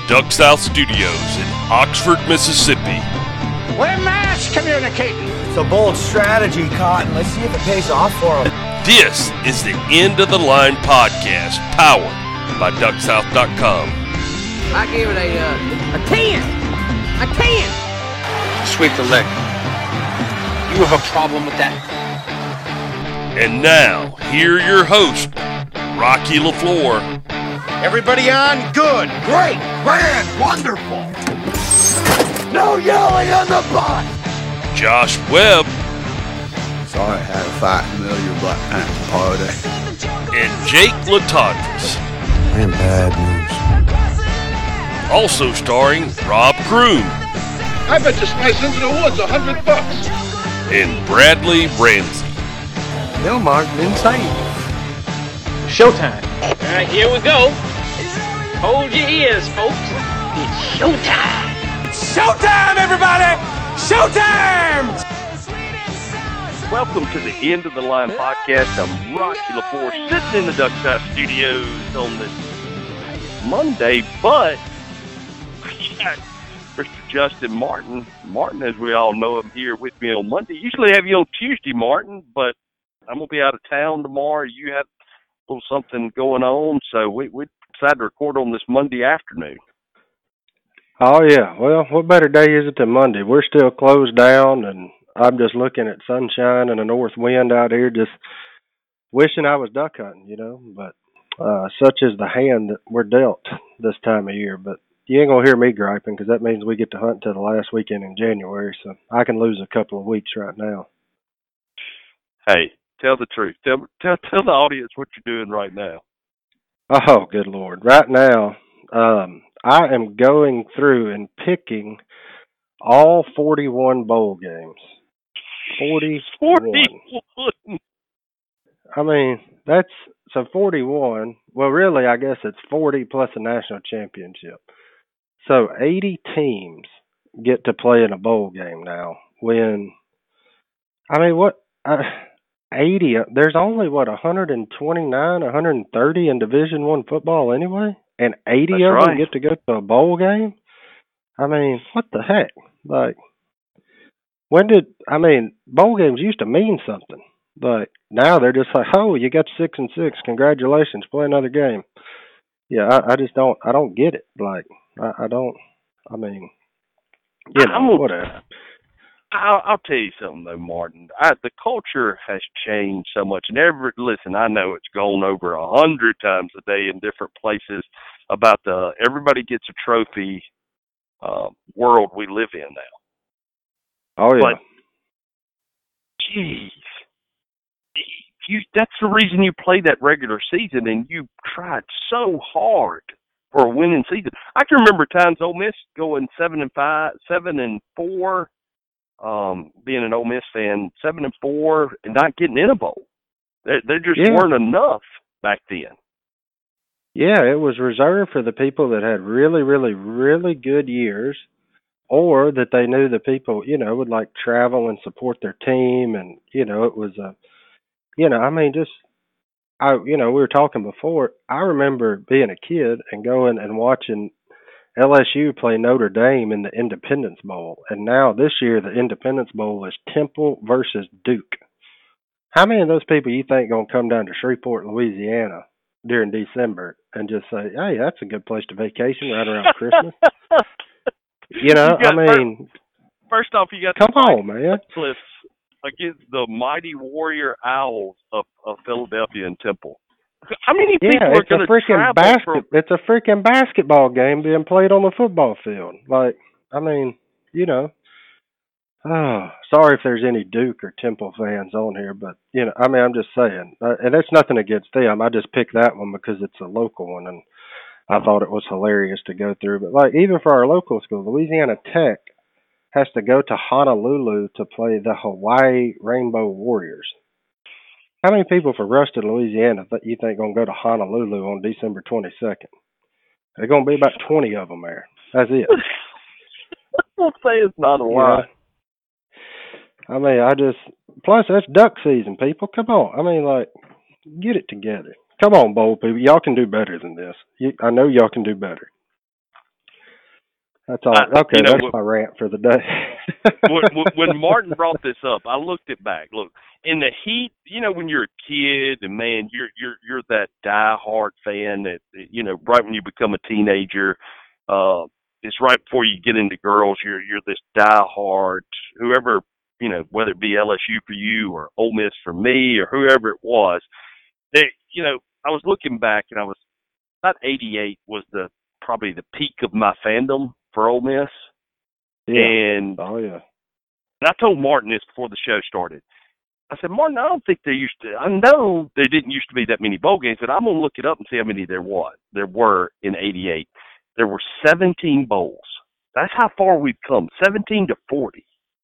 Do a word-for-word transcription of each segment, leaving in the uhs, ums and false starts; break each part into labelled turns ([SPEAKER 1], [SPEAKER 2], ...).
[SPEAKER 1] Duck South Studios in Oxford, Mississippi.
[SPEAKER 2] We're mass communicating.
[SPEAKER 3] It's a bold strategy, Cotton. Let's see if it pays off for them.
[SPEAKER 1] This is the End of the Line podcast, powered by Duck South dot com.
[SPEAKER 4] I give it a uh, a ten. A ten.
[SPEAKER 2] Sweep the leg. You have a problem with that?
[SPEAKER 1] And now, here your host, Rocky LaFleur.
[SPEAKER 2] Everybody on? Good. Great. Grand. Wonderful. No yelling on the bus.
[SPEAKER 1] Josh Webb.
[SPEAKER 5] Sorry I had a fight in the middle of your Black Panther party.
[SPEAKER 1] And Jake Latondras.
[SPEAKER 6] I am bad news.
[SPEAKER 1] Also starring Rob Kroon.
[SPEAKER 7] I bet you slice into the woods a hundred bucks.
[SPEAKER 1] And Bradley Ramsey.
[SPEAKER 6] Bill Martin insane.
[SPEAKER 8] Showtime. All right, here we go. Hold your ears, folks. It's showtime.
[SPEAKER 2] It's showtime, everybody! Showtime!
[SPEAKER 1] Welcome to the End of the Line podcast. I'm Rocky LaFleur, sitting in the Duck South Studios on this Monday, but we got Mister Justin Martin. Martin, as we all know him, here with me on Monday. Usually have you on Tuesday, Martin, but I'm going to be out of town tomorrow. You have a little something going on, so we, we decided to record on this Monday afternoon.
[SPEAKER 6] Oh, yeah. Well, what better day is it than Monday? We're still closed down, and I'm just looking at sunshine and a north wind out here, just wishing I was duck hunting, you know. But uh, such is the hand that we're dealt this time of year. But you ain't going to hear me griping because that means we get to hunt till the last weekend in January, so I can lose a couple of weeks right now.
[SPEAKER 1] Hey, tell the truth. Tell, tell, tell the audience what you're doing right now.
[SPEAKER 6] Oh, good Lord. Right now, um, I am going through and picking all forty-one bowl games. forty-one.
[SPEAKER 1] forty-one.
[SPEAKER 6] I mean, that's, so forty-one, well, really, I guess it's forty plus a national championship. So eighty teams get to play in a bowl game now when, I mean, what, uh, eighty, there's only, what, one hundred twenty-nine, one hundred thirty in Division One football anyway? And eighty
[SPEAKER 1] That's
[SPEAKER 6] of
[SPEAKER 1] right.
[SPEAKER 6] them get to go to a bowl game? I mean, what the heck? Like, when did, I mean, bowl games used to mean something. But now they're just like, oh, you got six and six. Congratulations. Play another game. Yeah, I, I just don't, I don't get it. Like, I, I don't, I mean, you know,
[SPEAKER 1] I'm,
[SPEAKER 6] whatever.
[SPEAKER 1] I'll, I'll tell you something, though, Martin. I, the culture has changed so much. And every, listen, I know it's gone over a hundred times a day in different places about the everybody gets a trophy uh, world we live in now.
[SPEAKER 6] Oh, yeah.
[SPEAKER 1] But, geez, you, that's the reason you play that regular season, and you tried so hard for a winning season. I can remember times Ole Miss going seven and five, seven and four. Um, being an Ole Miss fan, seven and four, and not getting in a bowl. There, there just
[SPEAKER 6] Yeah.
[SPEAKER 1] weren't enough back then.
[SPEAKER 6] Yeah, it was reserved for the people that had really, really, really good years, or that they knew the people, you know, would like travel and support their team, and you know, it was a, you know, I mean, just, I, you know, we were talking before. I remember being a kid and going and watching L S U play Notre Dame in the Independence Bowl, and now this year the Independence Bowl is Temple versus Duke. How many of those people you think going to come down to Shreveport, Louisiana during December and just say, hey, that's a good place to vacation right around Christmas? You know,
[SPEAKER 1] You
[SPEAKER 6] I mean,
[SPEAKER 1] first, first off, you got
[SPEAKER 6] come
[SPEAKER 1] the
[SPEAKER 6] on, man.
[SPEAKER 1] Cliffs against the mighty Warrior Owls of, of Philadelphia and Temple. How many people
[SPEAKER 6] Yeah,
[SPEAKER 1] are
[SPEAKER 6] it's a
[SPEAKER 1] going to
[SPEAKER 6] freaking
[SPEAKER 1] travel
[SPEAKER 6] basket.
[SPEAKER 1] from?
[SPEAKER 6] It's a freaking basketball game being played on the football field. Like, I mean, you know. Oh, sorry if there's any Duke or Temple fans on here, but you know, I mean, I'm just saying, uh, and it's nothing against them. I just picked that one because it's a local one, and I thought it was hilarious to go through. But like, even for our local school, Louisiana Tech has to go to Honolulu to play the Hawaii Rainbow Warriors. How many people from Ruston, Louisiana, that you think going to go to Honolulu on December twenty-second? There's going to be about twenty of them there. That's it.
[SPEAKER 1] We'll say it's not a lot.
[SPEAKER 6] Yeah. I mean, I just, plus that's duck season, people. Come on. I mean, like, get it together. Come on, bowl people. Y'all can do better than this. You, I know y'all can do better. That's all.
[SPEAKER 1] I,
[SPEAKER 6] okay,
[SPEAKER 1] you know,
[SPEAKER 6] that's
[SPEAKER 1] when,
[SPEAKER 6] my rant for the day.
[SPEAKER 1] when, when Martin brought this up, I looked it back. Look, in the heat, you know, when you're a kid and man, you're you're you're that diehard fan that you know, right when you become a teenager, uh, it's right before you get into girls. You're you're this diehard whoever you know, whether it be L S U for you or Ole Miss for me or whoever it was. They, you know, I was looking back and I was about eighty-eight was the probably the peak of my fandom for Ole Miss.
[SPEAKER 6] Yeah.
[SPEAKER 1] And,
[SPEAKER 6] oh, yeah.
[SPEAKER 1] and I told Martin this before the show started. I said, Martin, I don't think there used to, I know there didn't used to be that many bowl games, but I'm going to look it up and see how many there was. There were in eighty-eight. There were seventeen bowls. That's how far we've come, seventeen to forty.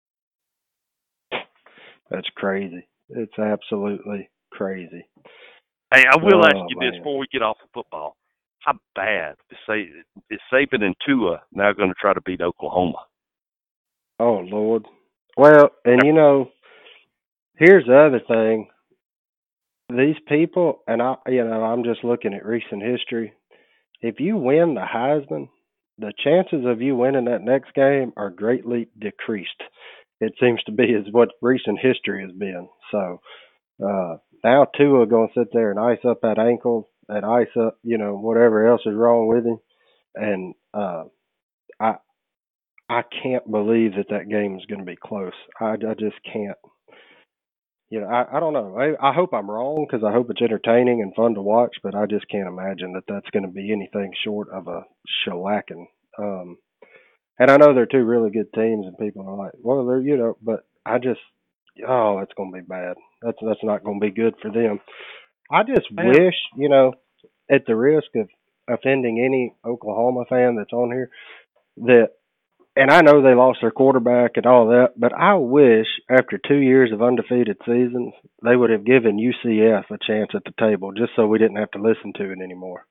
[SPEAKER 6] That's crazy. It's absolutely crazy.
[SPEAKER 1] Hey, I will
[SPEAKER 6] oh,
[SPEAKER 1] ask you
[SPEAKER 6] man.
[SPEAKER 1] this before we get off of football. How bad is, Sa- is Saban and Tua now going to try to beat Oklahoma?
[SPEAKER 6] Oh, Lord. Well, and you know, here's the other thing. These people, and I, you know, I'm just looking at recent history. If you win the Heisman, the chances of you winning that next game are greatly decreased. It seems to be is what recent history has been. So uh, now Tua going to sit there and ice up that ankle, and ice up, you know, whatever else is wrong with him, and uh, I I can't believe that that game is going to be close. I, I just can't. You know, I, I don't know. I, I hope I'm wrong because I hope it's entertaining and fun to watch, but I just can't imagine that that's going to be anything short of a shellacking. Um, and I know they're two really good teams, and people are like, well, they're, you know, but I just, oh, that's going to be bad. That's that's not going to be good for them. I just
[SPEAKER 1] Man.
[SPEAKER 6] wish, you know, at the risk of offending any Oklahoma fan that's on here, that, and I know they lost their quarterback and all that, but I wish after two years of undefeated seasons, they would have given U C F a chance at the table just so we didn't have to listen to it anymore.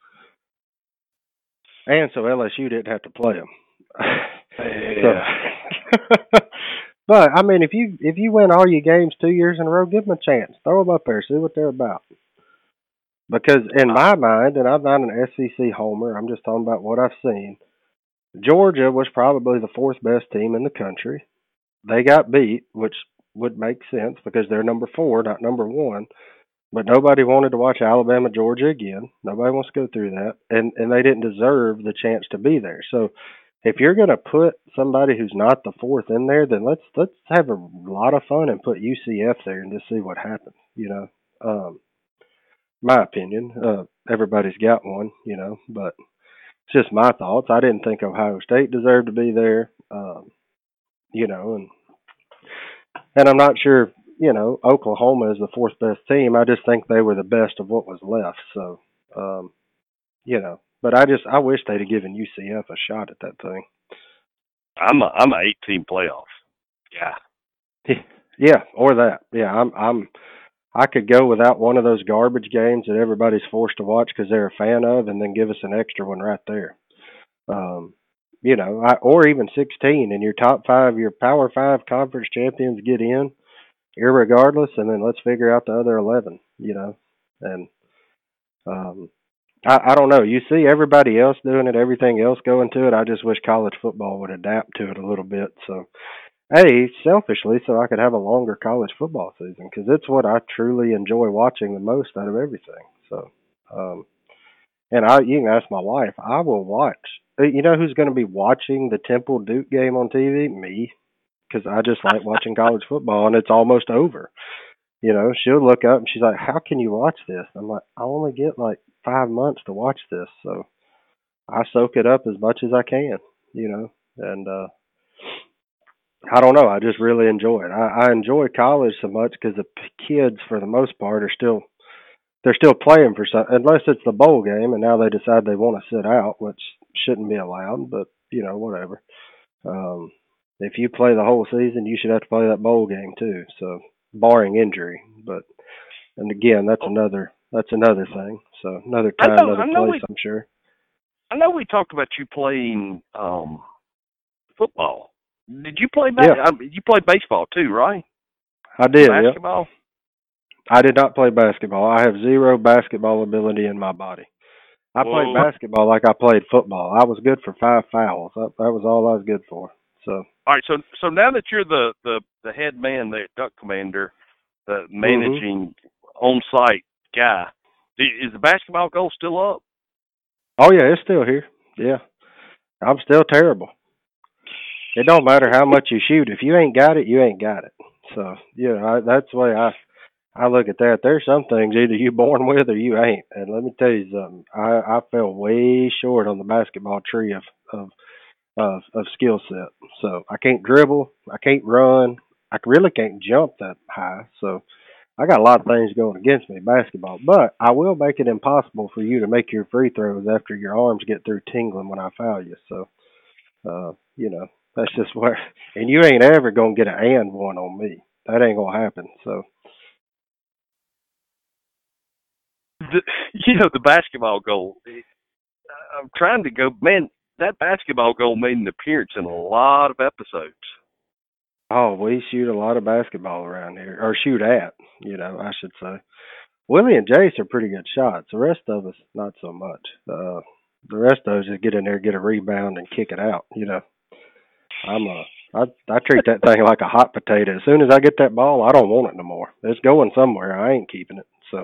[SPEAKER 6] And so L S U didn't have to play them.
[SPEAKER 1] Yeah.
[SPEAKER 6] So, but, I mean, if you if you win all your games two years in a row, give them a chance. Throw them up there, see what they're about. Because in my mind, and I'm not an S E C homer, I'm just talking about what I've seen, Georgia was probably the fourth best team in the country. They got beat, which would make sense because they're number four, not number one. But nobody wanted to watch Alabama, Georgia again. Nobody wants to go through that. And and they didn't deserve the chance to be there. So if you're going to put somebody who's not the fourth in there, then let's let's have a lot of fun and put U C F there and just see what happens, you know. Um, my opinion. Uh, everybody's got one, you know, but it's just my thoughts. I didn't think Ohio State deserved to be there, um, you know, and and I'm not sure, you know, Oklahoma is the fourth best team. I just think they were the best of what was left. So, um, you know, but I just I wish they'd have given U C F a shot at that thing.
[SPEAKER 1] I'm a I'm a eight team playoff. Yeah.
[SPEAKER 6] Yeah, or that. Yeah, I'm I'm I could go without one of those garbage games that everybody's forced to watch because they're a fan of, and then give us an extra one right there. Um, you know, I, or even sixteen, and your top five, your Power Five conference champions get in, irregardless, and then let's figure out the other eleven. You know, and um, I, I don't know. You see everybody else doing it, everything else going to it. I just wish college football would adapt to it a little bit. So. A, selfishly, so I could have a longer college football season, because it's what I truly enjoy watching the most out of everything. So, um, and I, you can ask my wife, I will watch. You know who's going to be watching the Temple Duke game on T V? Me, because I just like watching college football, and it's almost over. You know, she'll look up and she's like, "How can you watch this?" I'm like, "I only get like five months to watch this, so I soak it up as much as I can." You know, and uh, I don't know. I just really enjoy it. I, I enjoy college so much because the kids, for the most part, are still they're still playing for something, unless it's the bowl game, and now they decide they want to sit out, which shouldn't be allowed. But you know, whatever. Um, if you play the whole season, you should have to play that bowl game too. So, barring injury, but and again, that's another that's another thing. So another time,
[SPEAKER 1] know,
[SPEAKER 6] another place, we, I'm sure.
[SPEAKER 1] I know we talked about you playing um, football. Did you play bas-
[SPEAKER 6] yeah.
[SPEAKER 1] I mean, you played baseball too, right?
[SPEAKER 6] I did.
[SPEAKER 1] Basketball?
[SPEAKER 6] Yep. I did not play basketball. I have zero basketball ability in my body. I
[SPEAKER 1] Whoa.
[SPEAKER 6] played basketball like I played football. I was good for five fouls. That, that was all I was good for. So.
[SPEAKER 1] All right. So so now that you're the the, the head man, the duck commander, the managing mm-hmm. on-site guy, is the basketball goal still up?
[SPEAKER 6] Oh yeah, it's still here. Yeah, I'm still terrible. It don't matter how much you shoot. If you ain't got it, you ain't got it. So yeah, I, that's the way I I look at that. There's some things either you born with or you ain't. And let me tell you something. I I fell way short on the basketball tree of of of, of skill set. So I can't dribble. I can't run. I really can't jump that high. So I got a lot of things going against me in basketball. But I will make it impossible for you to make your free throws after your arms get through tingling when I foul you. So, uh, you know, that's just where. And you ain't ever going to get an and one on me. That ain't going to happen. So.
[SPEAKER 1] The, you know, the basketball goal. I'm trying to go, man, that basketball goal made an appearance in a lot of episodes.
[SPEAKER 6] Oh, we shoot a lot of basketball around here, or shoot at, you know, I should say. Willie and Jace are pretty good shots. The rest of us, not so much. Uh, the rest of us just get in there, get a rebound, and kick it out. You know, I'm a, I, I treat that thing like a hot potato. As soon as I get that ball, I don't want it no more. It's going somewhere. I ain't keeping it. So.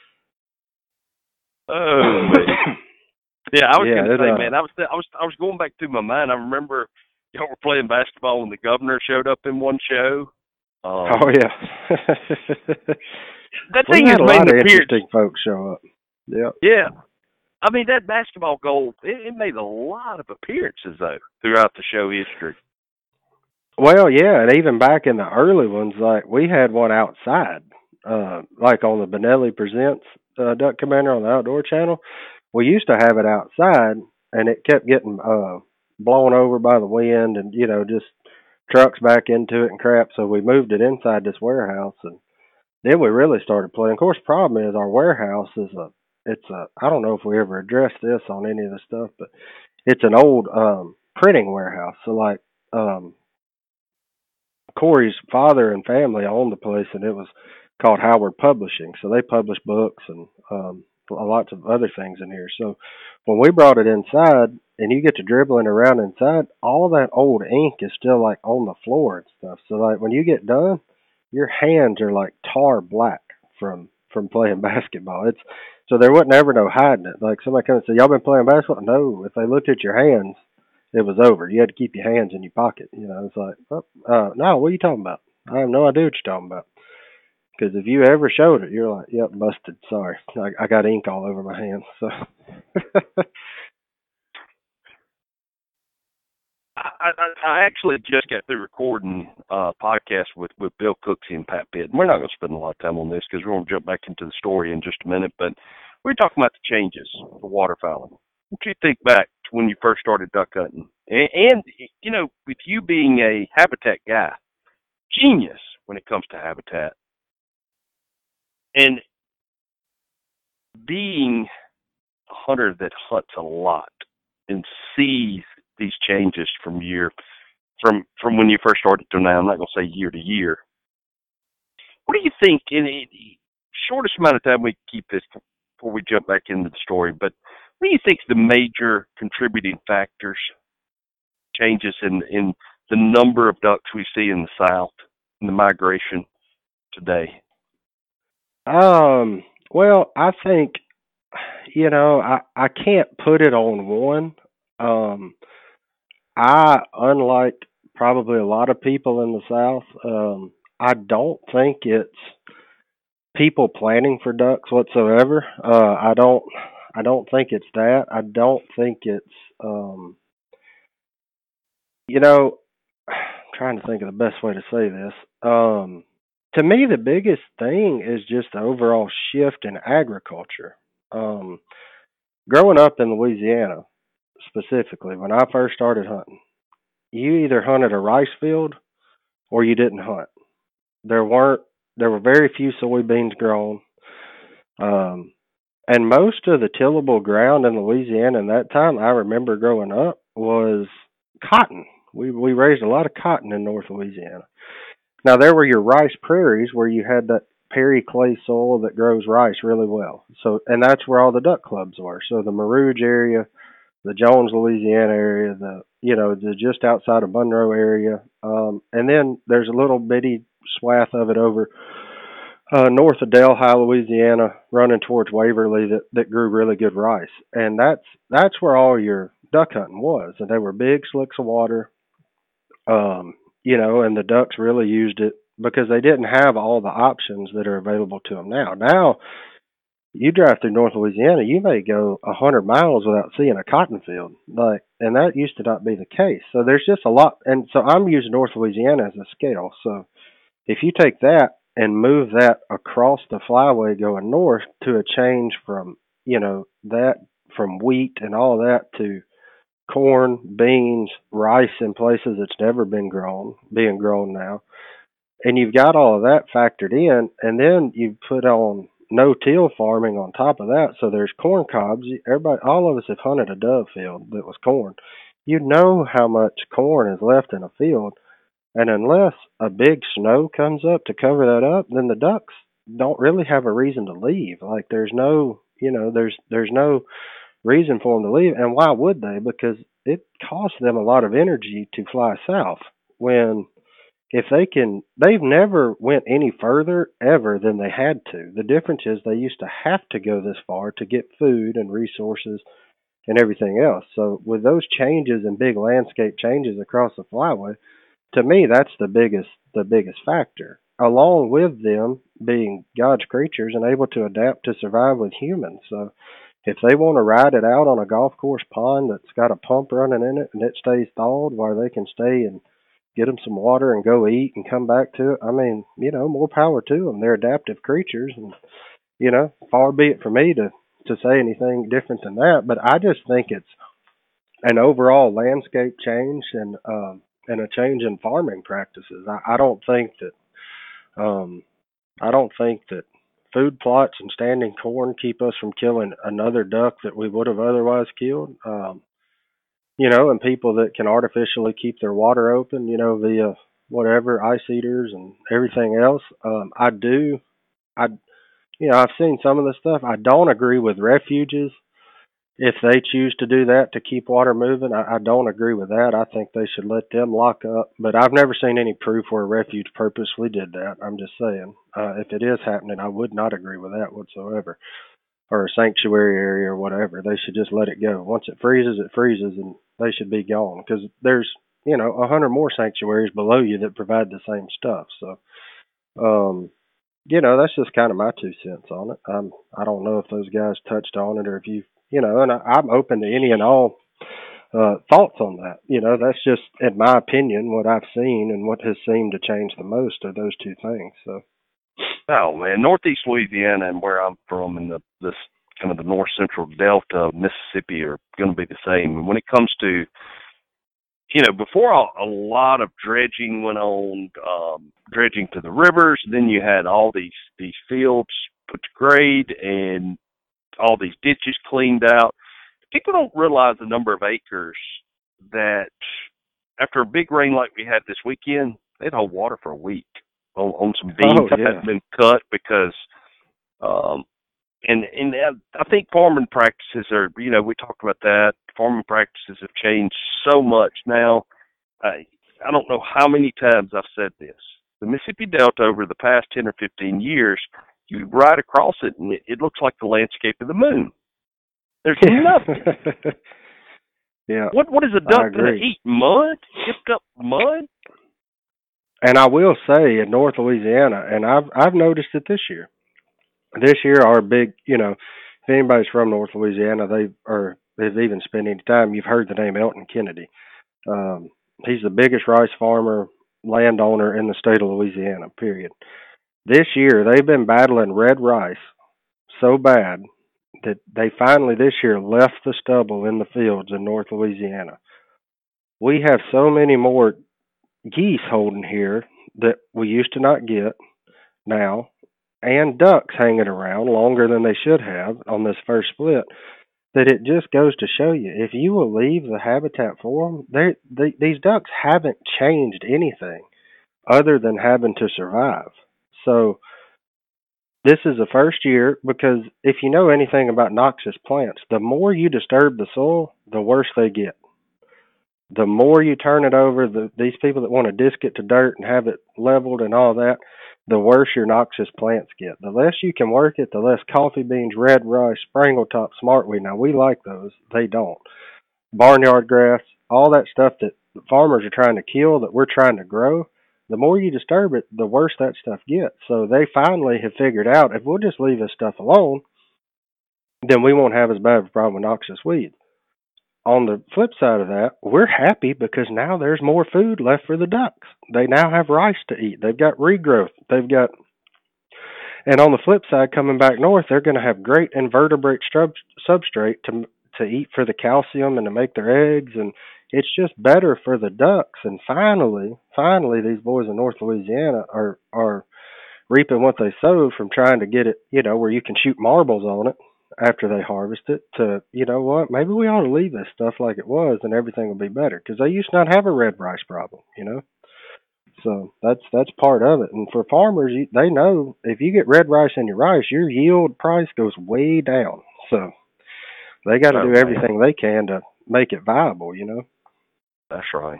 [SPEAKER 1] Oh man. Yeah, I was
[SPEAKER 6] yeah,
[SPEAKER 1] gonna say,
[SPEAKER 6] uh,
[SPEAKER 1] man, I was I was I was going back through my mind. I remember y'all were playing basketball when the governor showed up in one show. Um,
[SPEAKER 6] oh yeah.
[SPEAKER 1] That thing has
[SPEAKER 6] a
[SPEAKER 1] made
[SPEAKER 6] lot
[SPEAKER 1] an
[SPEAKER 6] of
[SPEAKER 1] appearance.
[SPEAKER 6] Interesting folks show up. Yeah.
[SPEAKER 1] Yeah. I mean, that basketball goal, it, it made a lot of appearances, though, throughout the show history.
[SPEAKER 6] Well, yeah, and even back in the early ones, like, we had one outside, uh, like on the Benelli Presents uh, Duck Commander on the Outdoor Channel. We used to have it outside, and it kept getting uh, blown over by the wind and, you know, just trucks back into it and crap, so we moved it inside this warehouse, and then we really started playing. Of course, the problem is our warehouse is a, it's a, I don't know if we ever addressed this on any of the stuff, but it's an old um, printing warehouse. So like um, Corey's father and family owned the place, and it was called Howard Publishing. So they publish books and um, lots of other things in here. So when we brought it inside, and you get to dribbling around inside, all that old ink is still like on the floor and stuff. So like when you get done, your hands are like tar black from from playing basketball. It's so there wasn't ever no hiding it. Like somebody comes and say, "Y'all been playing basketball?" No, if they looked at your hands, it was over. You had to keep your hands in your pocket. You know, it's like, oh, uh, no, what are you talking about? I have no idea what you're talking about. Because if you ever showed it, you're like, "Yep, busted. Sorry, I, I got ink all over my hands." So.
[SPEAKER 1] I, I, I actually just got through recording a uh, podcast with, with Bill Cooksey and Pat Pitt. We're not going to spend a lot of time on this because we're going to jump back into the story in just a minute. But we're talking about the changes for waterfowling. What do you think back to when you first started duck hunting? And, and, you know, with you being a habitat guy, genius when it comes to habitat, and being a hunter that hunts a lot and sees these changes from year from from when you first started to now. I'm not going to say year to year. What do you think in the shortest amount of time we keep this before we jump back into the story, but what do you think is the major contributing factors, changes in, in the number of ducks we see in the South, in the migration today?
[SPEAKER 6] Um, well, I think, you know, I, I can't put it on one. Um, I, unlike probably a lot of people in the South, um, I don't think it's people planning for ducks whatsoever. Uh, I don't, I don't think it's that. I don't think it's, um, you know, I'm trying to think of the best way to say this. Um, to me, the biggest thing is just the overall shift in agriculture. Um, growing up in Louisiana, specifically, when I first started hunting, you either hunted a rice field or you didn't hunt. There weren't, there were very few soybeans grown. Um, and most of the tillable ground in Louisiana in that time, I remember growing up, was cotton. We we raised a lot of cotton in North Louisiana. Now, there were your rice prairies where you had that Perry clay soil that grows rice really well. So, and that's where all the duck clubs were. So the Marouge area, the Jones, Louisiana area, the you know the just outside of Monroe area, um, and then there's a little bitty swath of it over uh, north of Delhi, Louisiana, running towards Waverly that, that grew really good rice, and that's that's where all your duck hunting was, and they were big slicks of water, um, you know, and the ducks really used it because they didn't have all the options that are available to them now. Now, you drive through North Louisiana, you may go a hundred miles without seeing a cotton field, like, and that used to not be the case. So there's just a lot, and so I'm using North Louisiana as a scale. So if you take that and move that across the flyway going north to a change from, you know, that from wheat and all that to corn, beans, rice in places it's never been grown, being grown now, and you've got all of that factored in, and then you put on no-till farming on top of that. So there's corn cobs. Everybody, all of us have hunted a dove field that was corn. You know how much corn is left in a field, and unless a big snow comes up to cover that up, then the ducks don't really have a reason to leave. Like there's no, you know, there's there's no reason for them to leave. And why would they? Because it costs them a lot of energy to fly south. When if they can, they've never went any further ever than they had to. The difference is they used to have to go this far to get food and resources and everything else. So with those changes and big landscape changes across the flyway, to me, that's the biggest the biggest factor, along with them being God's creatures and able to adapt to survive with humans. So if they want to ride it out on a golf course pond that's got a pump running in it and it stays thawed while they can stay and get them some water and go eat and come back to it, I mean, you know, more power to them. They're adaptive creatures, and, you know, far be it for me to, to say anything different than that. But I just think it's an overall landscape change and um, and a change in farming practices. I, I don't think that um, I don't think that food plots and standing corn keep us from killing another duck that we would have otherwise killed. Um, you know, and people that can artificially keep their water open, you know, via whatever, ice eaters and everything else. Um, I do, I, you know, I've seen some of the stuff. I don't agree with refuges. If they choose to do that to keep water moving, I, I don't agree with that. I think they should let them lock up. But I've never seen any proof where a refuge purposely did that. I'm just saying, uh, if it is happening, I would not agree with that whatsoever. Or a sanctuary area or whatever. They should just let it go. Once it freezes, it freezes, and they should be gone. Because there's, you know, a hundred more sanctuaries below you that provide the same stuff. So, um, you know, that's just kind of my two cents on it. I'm, I don't know if those guys touched on it or if you, you know, and I, I'm open to any and all uh, thoughts on that. You know, that's just, in my opinion, what I've seen and what has seemed to change the most are those two things. So.
[SPEAKER 1] Oh man, Northeast Louisiana and where I'm from, and the this kind of the north central delta of Mississippi are going to be the same. And when it comes to, you know, before a, a lot of dredging went on, um, dredging to the rivers, then you had all these these fields put to grade and all these ditches cleaned out. People don't realize the number of acres that after a big rain like we had this weekend, they'd hold water for a week. On, on some beans
[SPEAKER 6] oh,
[SPEAKER 1] that
[SPEAKER 6] yeah.
[SPEAKER 1] hadn't been cut because, um, and and I think farming practices are, you know, we talked about that. Farming practices have changed so much now. I I don't know how many times I've said this. The Mississippi Delta over the past ten or fifteen years, you ride across it and it, it looks like the landscape of the moon. There's nothing.
[SPEAKER 6] Yeah.
[SPEAKER 1] What what is a duck going to eat? Mud? Chipped up mud?
[SPEAKER 6] And I will say in North Louisiana, and I've I've noticed it this year. This year, our big, you know, if anybody's from North Louisiana, they or they've even spent any time, you've heard the name Elton Kennedy. Um, he's the biggest rice farmer, landowner in the state of Louisiana, period. This year, they've been battling red rice so bad that they finally this year left the stubble in the fields in North Louisiana. We have so many more geese holding here that we used to not get now, and ducks hanging around longer than they should have on this first split, that it just goes to show you, if you will leave the habitat for them, they, they, these ducks haven't changed anything other than having to survive. So this is the first year because if you know anything about noxious plants, the more you disturb the soil, the worse they get. The more you turn it over, the, these people that want to disc it to dirt and have it leveled and all that, the worse your noxious plants get. The less you can work it, the less coffee beans, red rice, springletop, smartweed. Now, we like those. They don't. Barnyard grass, all that stuff that farmers are trying to kill that we're trying to grow, the more you disturb it, the worse that stuff gets. So they finally have figured out if we'll just leave this stuff alone, then we won't have as bad of a problem with noxious weeds. On the flip side of that, we're happy because now there's more food left for the ducks. They now have rice to eat. They've got regrowth. They've got, and on the flip side, coming back north, they're going to have great invertebrate strub, substrate to to eat for the calcium and to make their eggs, and it's just better for the ducks. And finally, finally, these boys in North Louisiana are are reaping what they sowed from trying to get it, you know, where you can shoot marbles on it after they harvest it to, you know what, maybe we ought to leave this stuff like it was and everything will be better because they used to not have a red rice problem, you know. So that's that's part of it. And for farmers, you, they know if you get red rice in your rice, your yield price goes way down. So they got to
[SPEAKER 1] oh,
[SPEAKER 6] do everything man. they can to make it viable, you know.
[SPEAKER 1] That's right.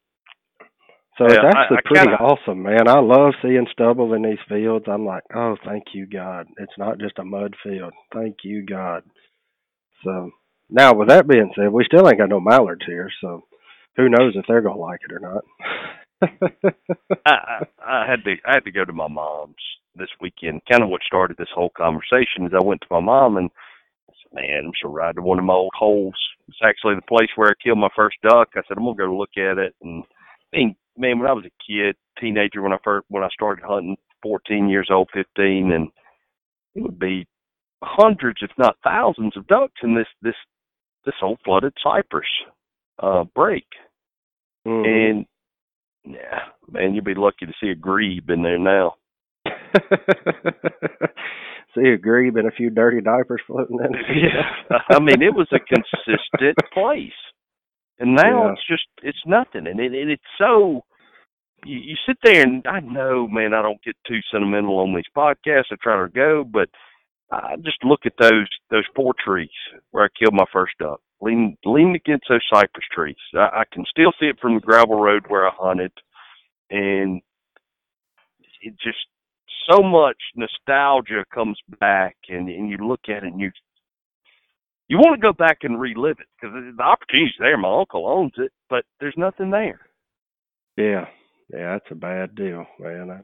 [SPEAKER 6] So yeah, it's actually I, I pretty kinda... awesome, man. I love seeing stubble in these fields. I'm like, oh, thank you, God. It's not just a mud field. Thank you, God. So now, with that being said, we still ain't got no mallards here, so who knows if they're gonna like it or not.
[SPEAKER 1] I, I, I had to I had to go to my mom's this weekend. Kind of what started this whole conversation is I went to my mom and I said, man, I'm so riding to one of my old holes. It's actually the place where I killed my first duck. I said, I'm gonna go look at it. And I mean, man, when I was a kid, teenager, when I first when I started hunting, fourteen years old, fifteen, and it would be hundreds, if not thousands, of ducks in this this this old flooded cypress uh, break. Mm-hmm. And yeah, man, you'd be lucky to see a grebe in there now.
[SPEAKER 6] See a grebe and a few dirty diapers floating in it.
[SPEAKER 1] Yeah, I mean, it was a consistent place. And now yeah. it's just, it's nothing. And it, it, it's so, you, you sit there and I know, man, I don't get too sentimental on these podcasts. I try to go, but I just look at those those four trees where I killed my first duck, leaning, leaning against those cypress trees. I, I can still see it from the gravel road where I hunted. And it just, so much nostalgia comes back, and, and you look at it and you, You want to go back and relive it because the opportunity's there. My uncle owns it, but there's nothing there.
[SPEAKER 6] Yeah, yeah, that's a bad deal, man. That's,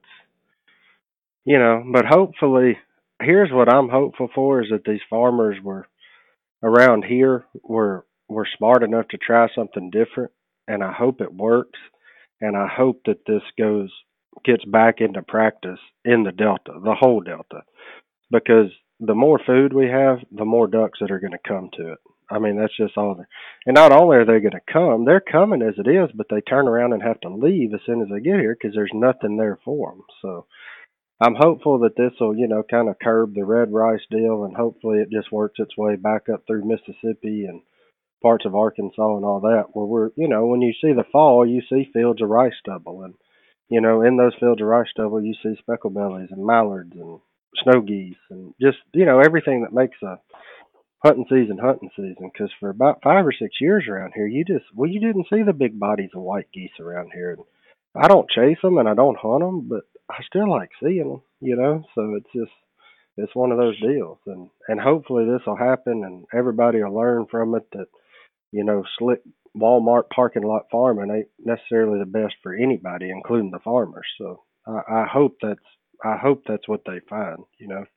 [SPEAKER 6] you know, but hopefully, here's what I'm hopeful for is that these farmers were around here were were smart enough to try something different, and I hope it works, and I hope that this goes gets back into practice in the Delta, the whole Delta, because the more food we have, the more ducks that are going to come to it. I mean, that's just all. And not only are they going to come, they're coming as it is, but they turn around and have to leave as soon as they get here because there's nothing there for them. So I'm hopeful that this will, you know, kind of curb the red rice deal, and hopefully it just works its way back up through Mississippi and parts of Arkansas and all that, where we're, you know, when you see the fall, you see fields of rice stubble. And, you know, in those fields of rice stubble, you see speckle bellies and mallards and snow geese and just, you know, everything that makes a hunting season hunting season. Because for about five or six years around here, you just, well, you didn't see the big bodies of white geese around here. And I don't chase them and I don't hunt them, but I still like seeing them, you know. So it's just, it's one of those deals. And, and hopefully this will happen and everybody will learn from it that, you know, slick Walmart parking lot farming ain't necessarily the best for anybody, including the farmers. So I, I hope that's, I hope that's what they find, you know.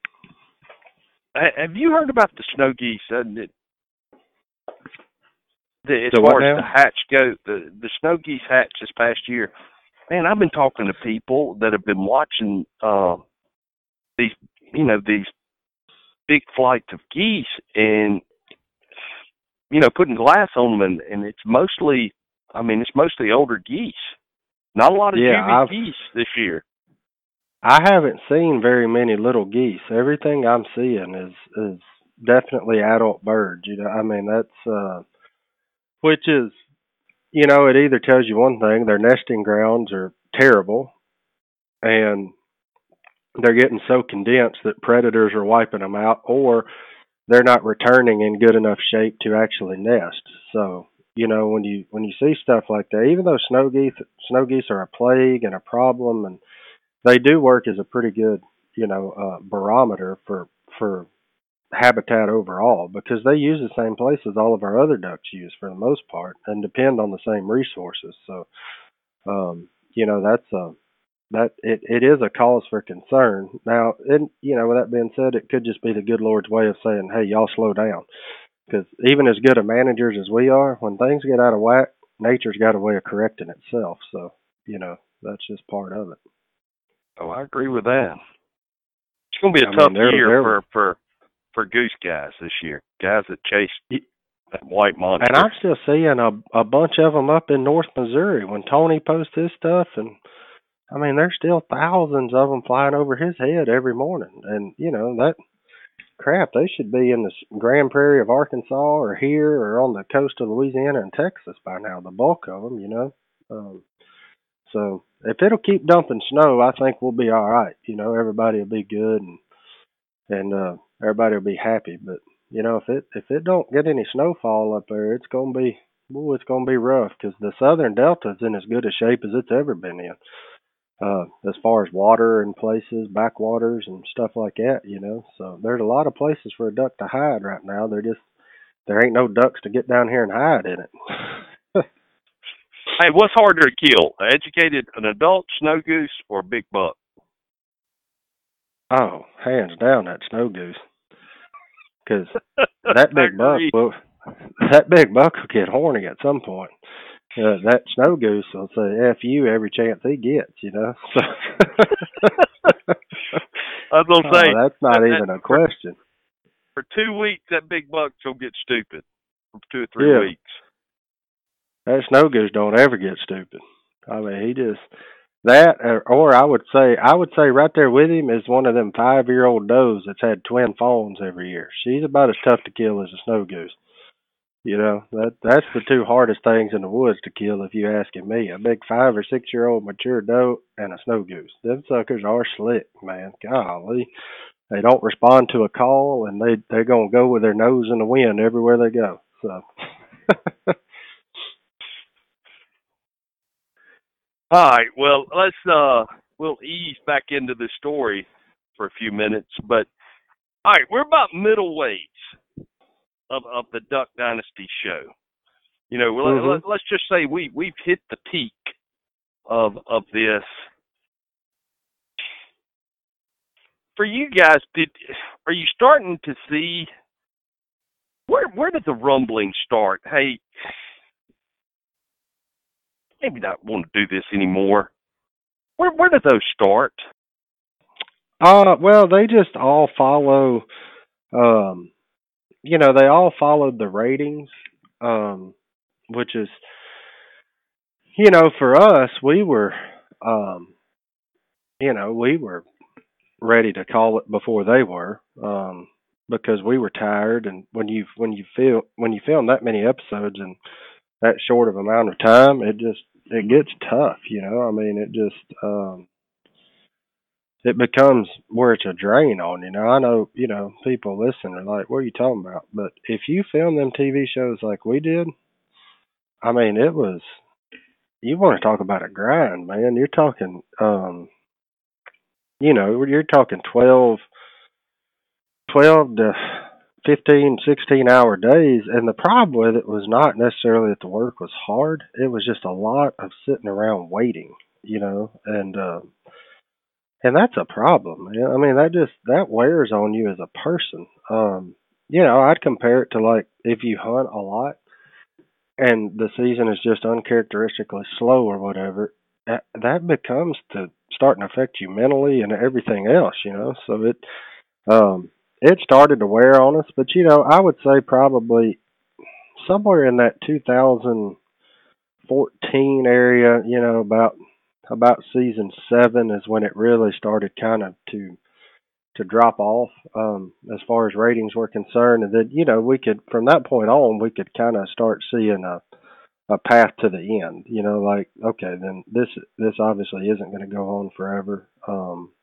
[SPEAKER 1] Have you heard about the snow geese? Uh, it, the, as
[SPEAKER 6] the
[SPEAKER 1] far as
[SPEAKER 6] now?
[SPEAKER 1] the hatch go, the, the snow geese hatch this past year, man, I've been talking to people that have been watching uh, these, you know, these big flights of geese and, you know, putting glass on them, and, and it's mostly, I mean, it's mostly older geese. Not a lot of
[SPEAKER 6] yeah,
[SPEAKER 1] juvie geese this year.
[SPEAKER 6] I haven't seen very many little geese. Everything I'm seeing is is definitely adult birds. You know, I mean that's uh, which is, you know, it either tells you one thing: their nesting grounds are terrible, and they're getting so condensed that predators are wiping them out, or they're not returning in good enough shape to actually nest. So, you know, when you when you see stuff like that, even though snow geese snow geese are a plague and a problem, and they do work as a pretty good, you know, uh, barometer for for habitat overall, because they use the same places all of our other ducks use for the most part, and depend on the same resources. So, um, you know, that's a that it, it is a cause for concern. Now, and you know, with that being said, it could just be the good Lord's way of saying, "Hey, y'all slow down," because even as good of managers as we are, when things get out of whack, nature's got a way of correcting itself. So, you know, that's just part of it.
[SPEAKER 1] Oh, I agree with that. It's going to be a
[SPEAKER 6] I
[SPEAKER 1] tough
[SPEAKER 6] mean, they're,
[SPEAKER 1] year
[SPEAKER 6] they're,
[SPEAKER 1] for for for goose guys this year. Guys that chase that white monster.
[SPEAKER 6] And I'm still seeing a a bunch of them up in North Missouri. When Tony posts his stuff, and I mean, there's still thousands of them flying over his head every morning. And you know that crap, they should be in the Grand Prairie of Arkansas or here or on the coast of Louisiana and Texas by now. The bulk of them, you know. Um, so if it'll keep dumping snow, I think we'll be all right. You know, everybody will be good, and and uh, everybody will be happy. But you know, if it if it don't get any snowfall up there, it's gonna be ooh, it's gonna be rough, because the Southern Delta is in as good a shape as it's ever been in, uh, as far as water and places, backwaters and stuff like that. You know, so there's a lot of places for a duck to hide right now. There just there ain't no ducks to get down here and hide in it.
[SPEAKER 1] Hey, what's harder to kill? An educated, an adult snow goose, or a big buck?
[SPEAKER 6] Oh, hands down, that snow goose. Because that big buck will, that big buck will get horny at some point. Uh, that snow goose will say "F you" every chance he gets. You know. So
[SPEAKER 1] I was gonna say
[SPEAKER 6] oh, that's not
[SPEAKER 1] that,
[SPEAKER 6] even
[SPEAKER 1] that,
[SPEAKER 6] a question.
[SPEAKER 1] For, for two weeks, that big buck will get stupid. For two or three
[SPEAKER 6] yeah.
[SPEAKER 1] weeks.
[SPEAKER 6] That snow goose don't ever get stupid. I mean, he just that, or I would say, I would say right there with him is one of them five-year-old does that's had twin fawns every year. She's about as tough to kill as a snow goose. You know, that that's the two hardest things in the woods to kill, if you're asking me. A big five or six-year-old mature doe and a snow goose. Them suckers are slick, man. Golly. They don't respond to a call, and they, they're going to go with their nose in the wind everywhere they go. So...
[SPEAKER 1] All right, well, let's uh, we'll ease back into the story for a few minutes. But all right, we're about middleways of of the Duck Dynasty show. You know, mm-hmm. let, let's just say we we've hit the peak of of this. For you guys, did are you starting to see where where did the rumbling start? Hey, maybe not want to do this anymore. Where where did those start?
[SPEAKER 6] Uh, well, they just all follow, um, you know, they all followed the ratings, um, which is, you know, for us, we were, um, you know, we were ready to call it before they were, um, because we were tired, and when you when you feel when you film that many episodes in that short of amount of time, it just it gets tough, you know. I mean, it just um, it becomes where it's a drain on you. Now, I know, you know, people listen are like, "What are you talking about?" But if you film them T V shows like we did, I mean, it was. You want to talk about a grind, man? You're talking, um, you know, you're talking twelve, twelve to fifteen, sixteen hour days. And the problem with it was not necessarily that the work was hard. It was just a lot of sitting around waiting, you know, and, uh, and that's a problem. I mean, that just, that wears on you as a person. Um, you know, I'd compare it to like if you hunt a lot and the season is just uncharacteristically slow or whatever, that, that becomes to starting to affect you mentally and everything else, you know. So it, um, it started to wear on us, but you know, I would say probably somewhere in that two thousand fourteen area, you know, about about season seven is when it really started kind of to to drop off, um, as far as ratings were concerned, and then, you know, we could, from that point on, we could kind of start seeing a a path to the end, you know, like, okay, then this this obviously isn't going to go on forever. Um,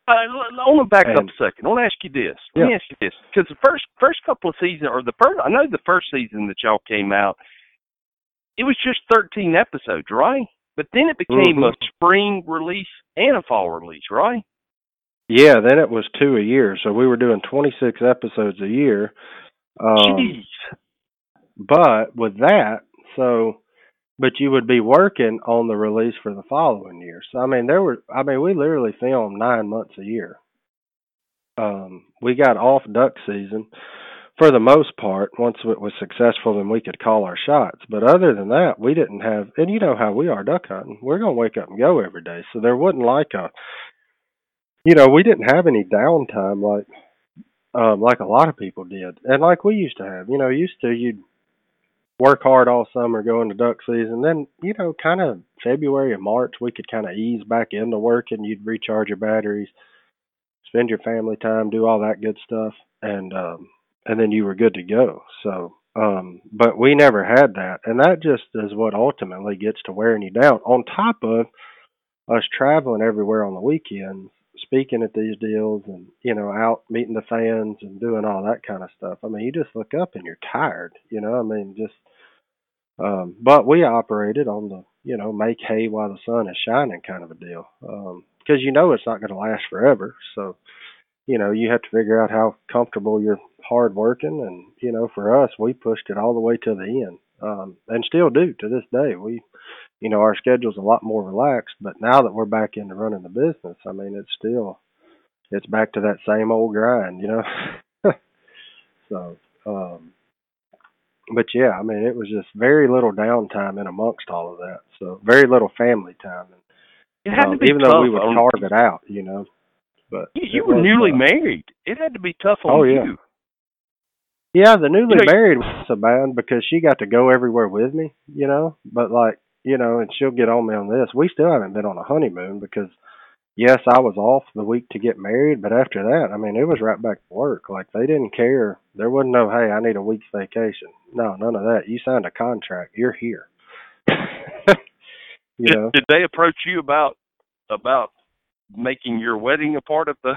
[SPEAKER 1] Uh, I want to back
[SPEAKER 6] And-
[SPEAKER 1] up a second. I want to ask you this. Let
[SPEAKER 6] Yeah.
[SPEAKER 1] me ask you this, because the first first couple of seasons, or the first, I know the first season that y'all came out, it was just thirteen episodes, right? But then it became
[SPEAKER 6] Mhm.
[SPEAKER 1] a spring release and a fall release, right?
[SPEAKER 6] Yeah, then it was two a year, so we were doing twenty-six episodes a year. Um,
[SPEAKER 1] Jeez.
[SPEAKER 6] but with that, so, but you would be working on the release for the following year. So I mean, there were, I mean, we literally filmed nine months a year. Um, we got off duck season for the most part. Once it was successful, then we could call our shots. But other than that, we didn't have. And you know how we are duck hunting. We're gonna wake up and go every day. So there wasn't like a, you know, we didn't have any downtime like, um, like a lot of people did, and like we used to have. You know, used to you'd work hard all summer, go into duck season. Then, you know, kind of February and March, we could kind of ease back into working. You'd recharge your batteries, spend your family time, do all that good stuff, and um, and then you were good to go. So, um, but we never had that, and that just is what ultimately gets to wearing you down. On top of us traveling everywhere on the weekends, speaking at these deals, and you know, out meeting the fans and doing all that kind of stuff. I mean, you just look up and you're tired. You know, I mean, just. Um, but we operated on the, you know, make hay while the sun is shining kind of a deal. Um, because you know it's not going to last forever. So, you know, you have to figure out how comfortable you're hard working. And, you know, for us, we pushed it all the way to the end. Um, and still do to this day. We, you know, our schedule's a lot more relaxed, but now that we're back into running the business, I mean, it's still, it's back to that same old grind, you know? So, um, but yeah, I mean, it was just very little downtime in amongst all of that. So very little family time.
[SPEAKER 1] It had
[SPEAKER 6] Um,
[SPEAKER 1] to be
[SPEAKER 6] even
[SPEAKER 1] tough
[SPEAKER 6] though we would
[SPEAKER 1] on-
[SPEAKER 6] carve it out, you know. But
[SPEAKER 1] You, you
[SPEAKER 6] it
[SPEAKER 1] were
[SPEAKER 6] was
[SPEAKER 1] newly
[SPEAKER 6] tough.
[SPEAKER 1] married. It had to be tough on
[SPEAKER 6] Oh, yeah.
[SPEAKER 1] you.
[SPEAKER 6] Yeah, the newly
[SPEAKER 1] You know,
[SPEAKER 6] married was so bad because she got to go everywhere with me, you know. But like, you know, and she'll get on me on this. We still haven't been on a honeymoon because, yes, I was off the week to get married, but after that, I mean, it was right back to work. Like they didn't care. There wasn't no, hey, I need a week's vacation. No, none of that. You signed a contract. You're here. you
[SPEAKER 1] did,
[SPEAKER 6] know.
[SPEAKER 1] did they approach you about about making your wedding a part of the?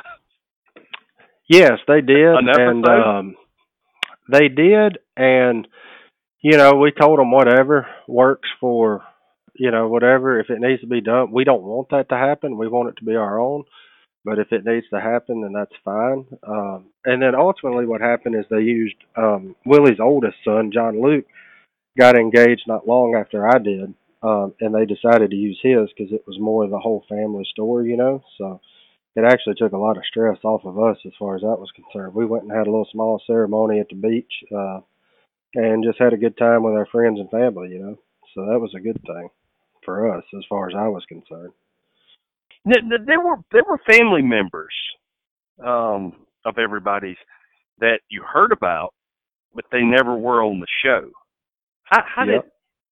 [SPEAKER 6] Yes, they did,
[SPEAKER 1] An
[SPEAKER 6] and
[SPEAKER 1] episode?
[SPEAKER 6] um, they did, and you know, we told them whatever works for, you know, whatever. If it needs to be done, we don't want that to happen. We want it to be our own. But if it needs to happen, then that's fine. Um, and then ultimately, what happened is they used um, Willie's oldest son, John Luke, got engaged not long after I did, um, and they decided to use his because it was more of the whole family story, you know. So it actually took a lot of stress off of us as far as that was concerned. We went and had a little small ceremony at the beach, uh, and just had a good time with our friends and family, you know. So that was a good thing for us as far as I was concerned.
[SPEAKER 1] There were there were family members um, of everybody's that you heard about, but they never were on the show. How, how
[SPEAKER 6] Yep.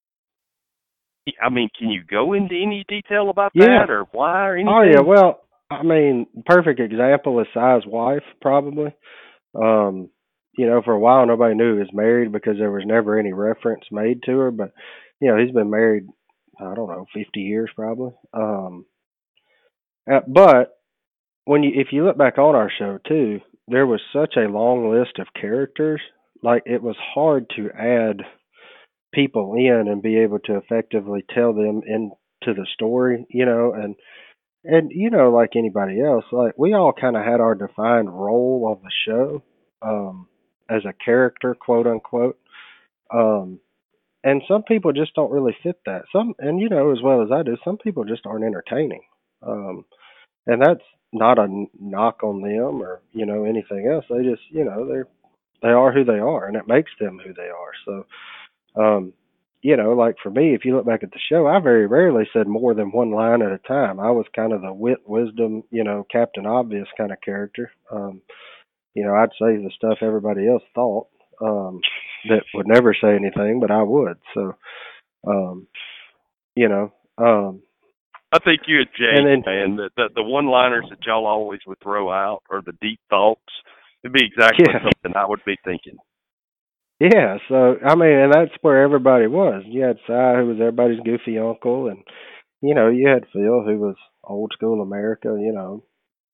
[SPEAKER 1] did? I mean, can you go into any detail about
[SPEAKER 6] Yeah.
[SPEAKER 1] that or why or anything?
[SPEAKER 6] Oh yeah, well, I mean, perfect example is Si's wife, probably. Um, you know, for a while nobody knew he was married because there was never any reference made to her. But you know, he's been married, I don't know, fifty years probably. Um, uh, but when you, if you look back on our show too, there was such a long list of characters. Like it was hard to add people in and be able to effectively tell them into the story, you know, and and you know, like anybody else, like we all kind of had our defined role of the show, um, as a character, quote unquote. Um, and some people just don't really fit that. Some, and you know, as well as I do, some people just aren't entertaining. Um, and that's not a knock on them or you know anything else. They just, you know, they're they are who they are, and it makes them who they are. So, um, you know, like for me, if you look back at the show, I very rarely said more than one line at a time. I was kind of the wit, wisdom, you know, Captain Obvious kind of character. Um, you know, I'd say the stuff everybody else thought, um, that would never say anything, but I would. So, um, you know, um,
[SPEAKER 1] I think you and Jay,
[SPEAKER 6] and then,
[SPEAKER 1] man, the, the the one-liners that y'all always would throw out or the deep thoughts, it'd be exactly
[SPEAKER 6] Yeah.
[SPEAKER 1] something I would be thinking.
[SPEAKER 6] yeah, so I mean, and that's where everybody was. You had Si, who was everybody's goofy uncle, and you know, you had Phil, who was old school America, you know,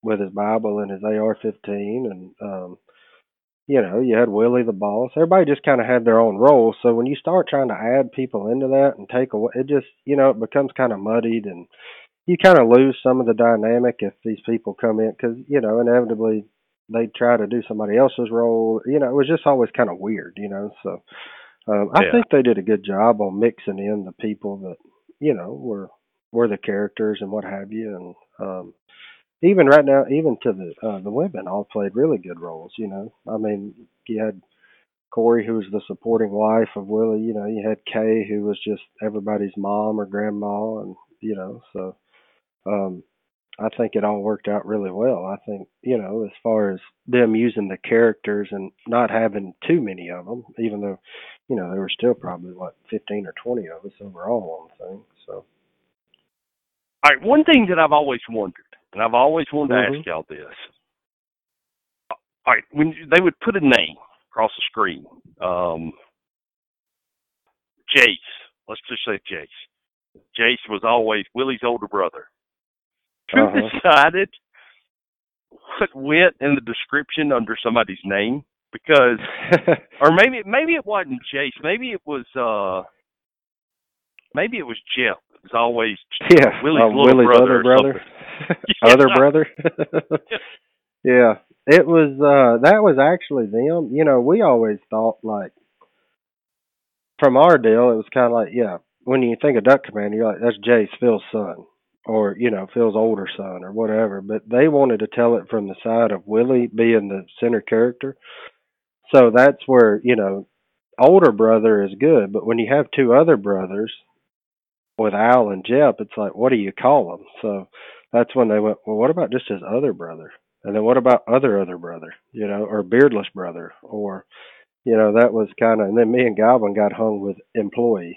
[SPEAKER 6] with his Bible and his A R fifteen, and um, you know, you had Willie the boss. Everybody just kind of had their own role. So when you start trying to add people into that and take away, it just, you know, it becomes kind of muddied, and you kind of lose some of the dynamic if these people come in, because, you know, inevitably they try to do somebody else's role. You know, it was just always kind of weird, you know. So um, I
[SPEAKER 1] Yeah.
[SPEAKER 6] think they did a good job on mixing in the people that, you know, were were the characters and what have you, and um, even right now, even to the uh, the women all played really good roles. You know, I mean, you had Corey, who was the supporting wife of Willie. You know, you had Kay, who was just everybody's mom or grandma, and you know, so um, I think it all worked out really well. I think, you know, as far as them using the characters and not having too many of them, even though, you know, there were still probably what fifteen or twenty of us overall on the thing. So,
[SPEAKER 1] All right, one thing that I've always wondered, and I've always wanted
[SPEAKER 6] Mhm.
[SPEAKER 1] to ask y'all this. All right, when they would put a name across the screen, um, Jace, let's just say Jace. Jace was always Willie's older brother. Who
[SPEAKER 6] Uh-huh.
[SPEAKER 1] decided what went in the description under somebody's name? Because, or maybe maybe it wasn't Jace. Maybe it was uh, maybe it was Jeff. It was always
[SPEAKER 6] yeah,
[SPEAKER 1] Willie's
[SPEAKER 6] um,
[SPEAKER 1] little
[SPEAKER 6] Willie's
[SPEAKER 1] brother
[SPEAKER 6] other
[SPEAKER 1] or
[SPEAKER 6] brother,
[SPEAKER 1] something.
[SPEAKER 6] other brother. Yeah, it was. Uh, that was actually them. You know, we always thought like from our deal, it was kind of like, yeah, when you think of Duck Commander, you're like, that's Jace, Phil's son, or, you know, Phil's older son, or whatever. But they wanted to tell it from the side of Willie being the center character. So that's where, you know, older brother is good. But when you have two other brothers with Al and Jep, it's like, what do you call them? So that's when they went, well, what about just his other brother? And then what about other other brother, you know, or beardless brother, or you know, that was kind of, and then me and Goblin got hung with employee,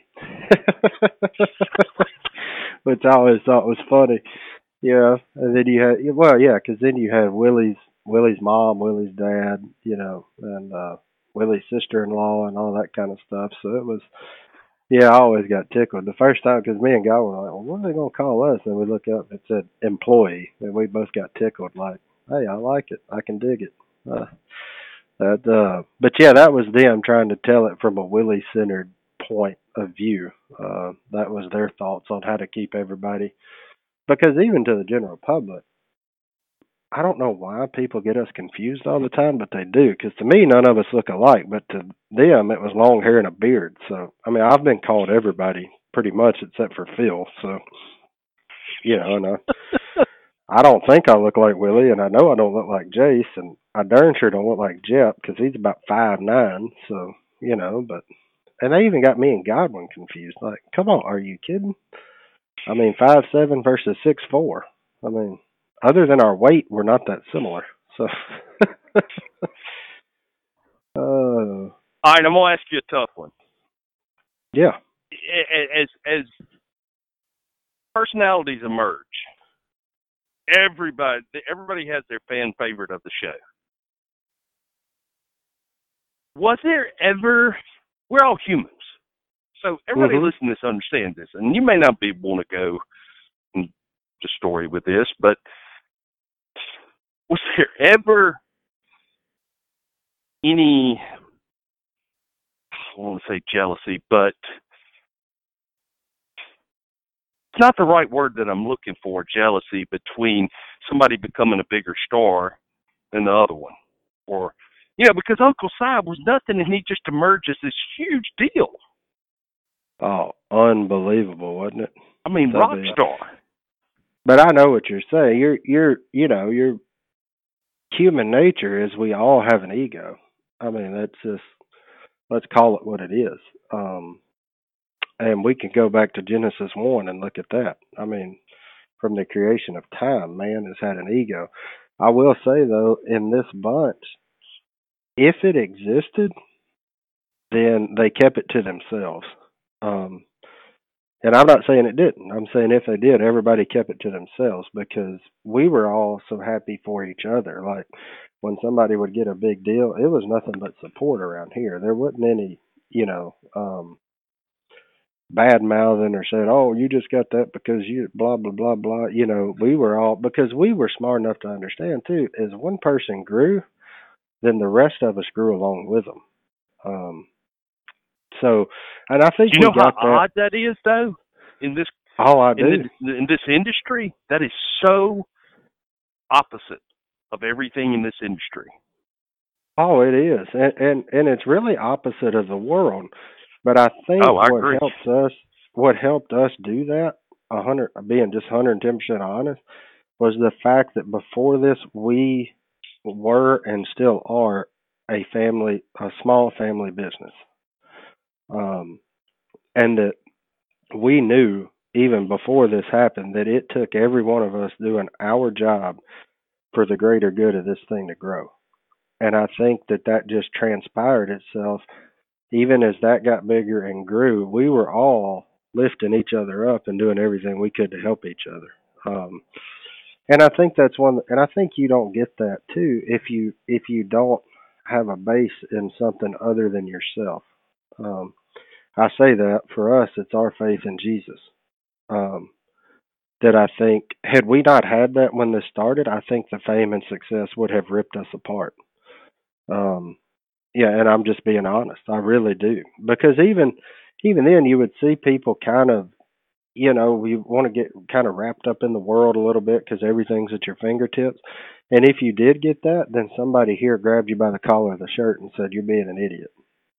[SPEAKER 6] which I always thought was funny. Yeah, and then you had, well, yeah, because then you had Willie's Willie's mom, Willie's dad, you know, and uh Willie's sister-in-law and all that kind of stuff. So it was, yeah, I always got tickled the first time because me and Goblin were like, well, what are they gonna call us? And we look up and it said employee, and we both got tickled, like, hey, I like it, I can dig it. Uh, That, uh, but yeah, that was them trying to tell it from a Willie-centered point of view. Uh, that was their thoughts on how to keep everybody. Because even to the general public, I don't know why people get us confused all the time, but they do. Because to me, none of us look alike, but to them, it was long hair and a beard. So, I mean, I've been called everybody pretty much except for Phil. So, you know, and I, I don't think I look like Willie, and I know I don't look like Jace, and I darn sure don't look like Jep because he's about five nine. So you know, but and they even got me and Godwin confused. Like, come on, are you kidding? I mean, five seven versus six four. I mean, other than our weight, we're not that similar. So, uh,
[SPEAKER 1] All right, I'm gonna ask you a tough one.
[SPEAKER 6] Yeah.
[SPEAKER 1] As as personalities emerge, everybody everybody has their fan favorite of the show. Was there ever? We're all humans, so everybody
[SPEAKER 6] Mhm.
[SPEAKER 1] listening to this understands this, and you may not be able to go into story with this, but was there ever any? I want to say jealousy, but it's not the right word that I'm looking for. Jealousy between somebody becoming a bigger star than the other one, or you know, because Uncle Si was nothing, and he just emerged as this huge deal.
[SPEAKER 6] Oh, unbelievable, wasn't it?
[SPEAKER 1] I mean,
[SPEAKER 6] So
[SPEAKER 1] rock
[SPEAKER 6] bad.
[SPEAKER 1] star.
[SPEAKER 6] But I know what you're saying. You're you're you know, your human nature is we all have an ego. I mean, that's just, let's call it what it is. Um and we can go back to Genesis one and look at that. I mean, from the creation of time, man has had an ego. I will say though, in this bunch, if it existed, then they kept it to themselves. Um And I'm not saying it didn't. I'm saying if they did, everybody kept it to themselves because we were all so happy for each other. Like when somebody would get a big deal, it was nothing but support around here. There wasn't any, you know, um, bad mouthing or said, "Oh, you just got that because you blah blah blah blah." You know, we were all, because we were smart enough to understand too. As one person grew, then the rest of us grew along with them. Um, so, and I think
[SPEAKER 1] do you
[SPEAKER 6] we
[SPEAKER 1] know how
[SPEAKER 6] got that.
[SPEAKER 1] odd that is, though? In this,
[SPEAKER 6] oh, I
[SPEAKER 1] in,
[SPEAKER 6] do.
[SPEAKER 1] the, in this industry, that is so opposite of everything in this industry.
[SPEAKER 6] Oh, it is, and and, and it's really opposite of the world. But I think
[SPEAKER 1] Oh, I
[SPEAKER 6] what
[SPEAKER 1] agree.
[SPEAKER 6] helps us, what helped us do that, a hundred, being just one hundred ten percent honest, was the fact that before this, we were and still are a family, a small family business, um, and that we knew even before this happened that it took every one of us doing our job for the greater good of this thing to grow. And I think that that just transpired itself. Even as that got bigger and grew, we were all lifting each other up and doing everything we could to help each other. Um, and I think that's one, and I think you don't get that too if you if you don't have a base in something other than yourself. Um, I say that for us, it's our faith in Jesus. Um, that I think, had we not had that when this started, I think the fame and success would have ripped us apart. Um, yeah, and I'm just being honest. I really do, because even even then, you would see people kind of, you know, we want to get kind of wrapped up in the world a little bit because everything's at your fingertips. And if you did get that, then somebody here grabbed you by the collar of the shirt and said, "You're being an idiot.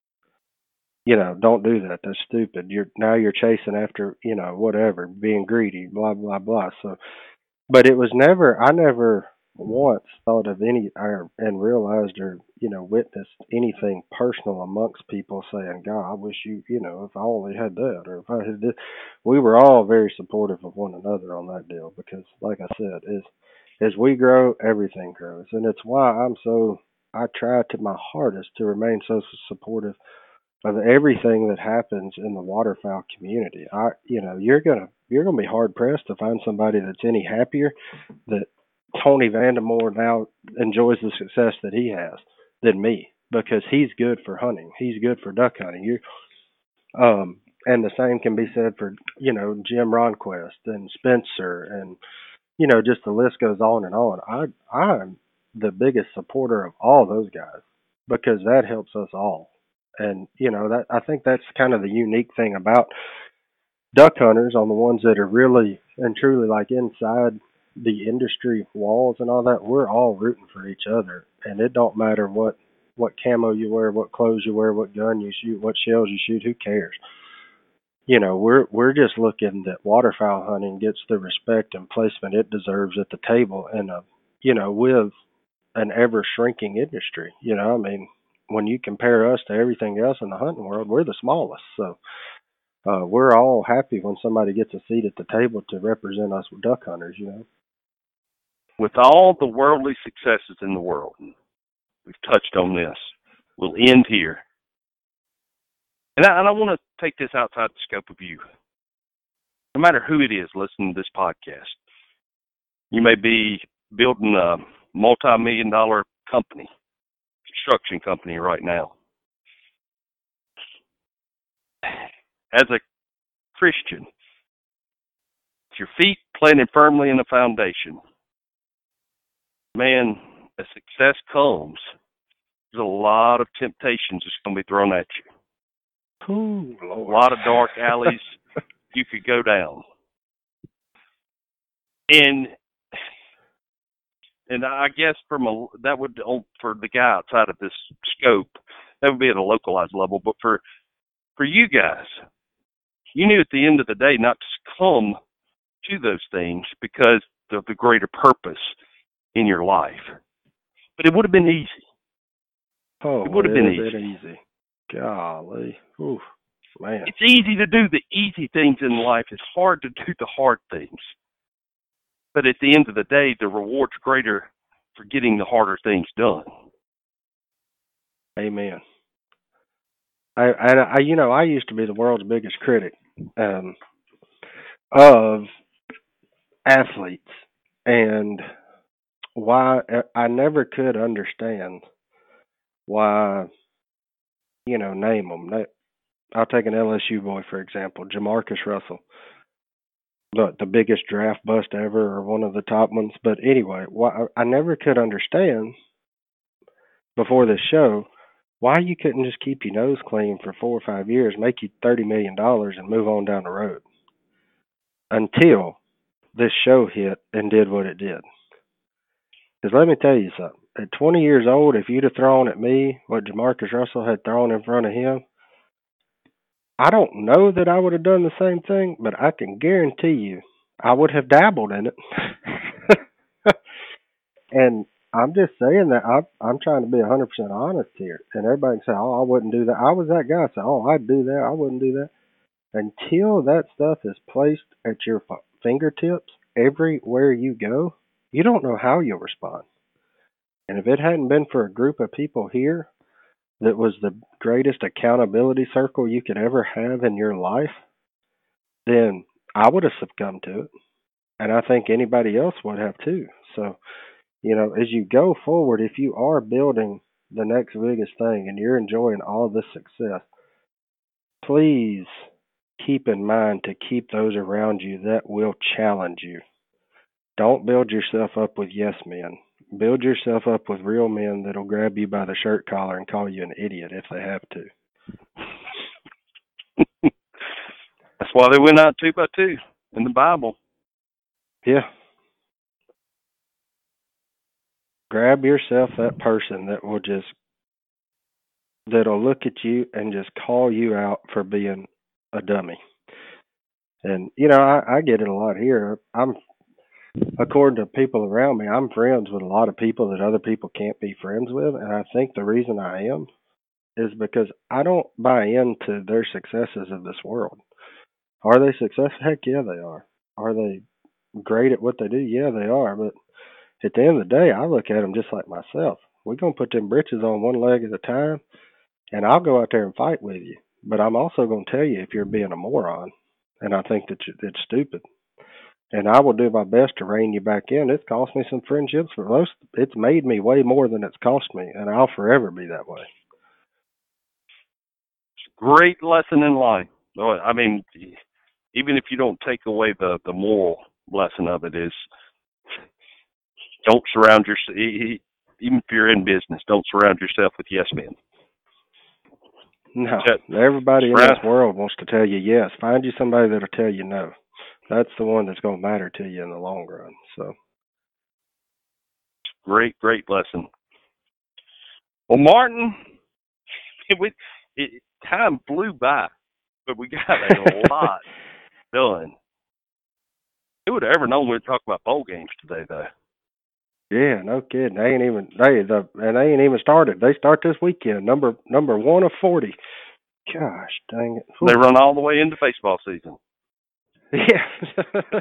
[SPEAKER 6] You know, don't do that. That's stupid. You're now you're chasing after, you know, whatever, being greedy, blah blah blah." So, but it was never. I never once thought of any or and realized or you know witnessed anything personal amongst people saying, "God, I wish you, you know, if I only had that or if I had this." We were all very supportive of one another on that deal because, like I said, as as we grow, everything grows, and it's why I'm so. I try to my hardest to remain so supportive of everything that happens in the waterfowl community. I, you know, you're gonna you're gonna be hard pressed to find somebody that's any happier that Tony Vandemore now enjoys the success that he has than me, because he's good for hunting. He's good for duck hunting. You, um, and the same can be said for you know Jim Ronquist and Spencer, and you know just the list goes on and on. I I'm the biggest supporter of all those guys because that helps us all. And you know that I think that's kind of the unique thing about duck hunters, on the ones that are really and truly like inside the industry walls and all that. We're all rooting for each other, and it don't matter what what camo you wear, what clothes you wear, what gun you shoot, what shells you shoot. Who cares? You know, we're we're just looking that waterfowl hunting gets the respect and placement it deserves at the table, and uh, you know, with an ever shrinking industry. You know, I mean, when you compare us to everything else in the hunting world, we're the smallest. So uh, we're all happy when somebody gets a seat at the table to represent us duck hunters. You know,
[SPEAKER 1] with all the worldly successes in the world, we've touched on this. We'll end here. And I, and I want to take this outside the scope of you. No matter who it is listening to this podcast, you may be building a multi-million dollar company, construction company right now. As a Christian, with your feet planted firmly in the foundation, man, as success comes, there's a lot of temptations that's going to be thrown at you.
[SPEAKER 6] Ooh,
[SPEAKER 1] a lot of dark alleys you could go down. And and I guess from a that would for the guy outside of this scope, that would be at a localized level. But for for you guys, you knew at the end of the day not to succumb to those things because of the greater purpose in your life. But it would have been easy.
[SPEAKER 6] Oh,
[SPEAKER 1] it would have been
[SPEAKER 6] easy.
[SPEAKER 1] easy.
[SPEAKER 6] easy. Golly, Oof, man.
[SPEAKER 1] It's easy to do the easy things in life. It's hard to do the hard things. But at the end of the day, the reward's greater for getting the harder things done.
[SPEAKER 6] Amen. I, I, I you know, I used to be the world's biggest critic um, of athletes, and why I never could understand why, you know, name them. I'll take an L S U boy, for example, Jamarcus Russell. The, the biggest draft bust ever or one of the top ones. But anyway, why, I never could understand before this show why you couldn't just keep your nose clean for four or five years, make you thirty million dollars, and move on down the road. Until this show hit and did what it did. Because let me tell you something. At twenty years old, if you'd have thrown at me what Jamarcus Russell had thrown in front of him, I don't know that I would have done the same thing, but I can guarantee you I would have dabbled in it. And I'm just saying that I, I'm trying to be one hundred percent honest here. And everybody can say, oh, I wouldn't do that. I was that guy. Say, oh, I'd do that. I wouldn't do that. Until that stuff is placed at your fingertips everywhere you go, you don't know how you'll respond. And if it hadn't been for a group of people here that was the greatest accountability circle you could ever have in your life, then I would have succumbed to it. And I think anybody else would have too. So, you know, as you go forward, if you are building the next biggest thing and you're enjoying all this success, please keep in mind to keep those around you that will challenge you. Don't build yourself up with yes men. Build yourself up with real men that'll grab you by the shirt collar and call you an idiot if they have to.
[SPEAKER 1] That's why they went out two by two in the Bible.
[SPEAKER 6] Yeah. Grab yourself that person that will just, that'll look at you and just call you out for being a dummy. And, you know, I, I get it a lot here. I'm, according to people around me, I'm friends with a lot of people that other people can't be friends with. And I think the reason I am is because I don't buy into their successes of this world. Are they successful? Heck yeah, they are. Are they great at what they do? Yeah, they are. But at the end of the day, I look at them just like myself. We're going to put them britches on one leg at a time, and I'll go out there and fight with you. But I'm also going to tell you if you're being a moron, and I think that it's stupid. And I will do my best to rein you back in. It's cost me some friendships, but most, it's made me way more than it's cost me, and I'll forever be that way.
[SPEAKER 1] Great lesson in life. I mean, even if you don't take away the, the moral lesson of it, is don't surround yourself, even if you're in business, don't surround yourself with yes men.
[SPEAKER 6] No, everybody in this world wants to tell you yes. Find you somebody that'll tell you no. That's the one that's going to matter to you in the long run. So,
[SPEAKER 1] great, great lesson. Well, Martin, it, it, time flew by, but we got a lot done. Who would have ever known we'd talk about bowl games today, though?
[SPEAKER 6] Yeah, no kidding. They ain't even they the and they ain't even started. They start this weekend. Number number one of forty. Gosh, dang it!
[SPEAKER 1] They run all the way into baseball season.
[SPEAKER 6] Yeah.